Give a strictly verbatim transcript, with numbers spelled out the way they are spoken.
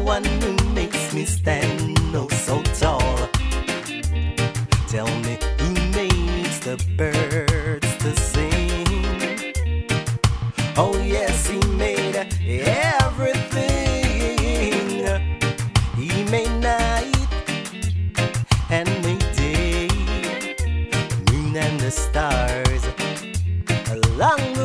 one who makes me stand oh so tall. Tell me who makes the birds to sing. Oh yes, he made everything. He made night and made day, the moon and the stars along